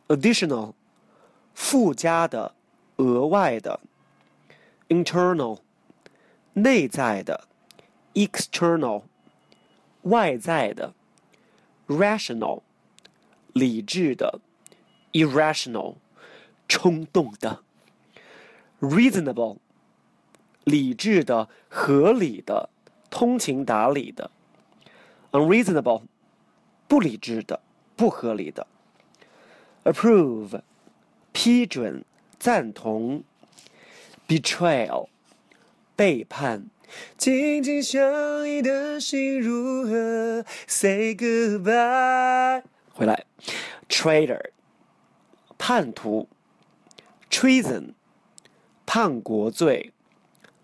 additional 附加的、额外的 internal 内在的 external 外在的 rational 理智的 irrational 冲动的 reasonable 理智的、合理的、通情达理的 unreasonable 不理智的、不合理的 approve 批准、赞同 betrayal 背叛紧紧相依的心如何 say goodbye 回来 traitor 叛徒 treason 叛国罪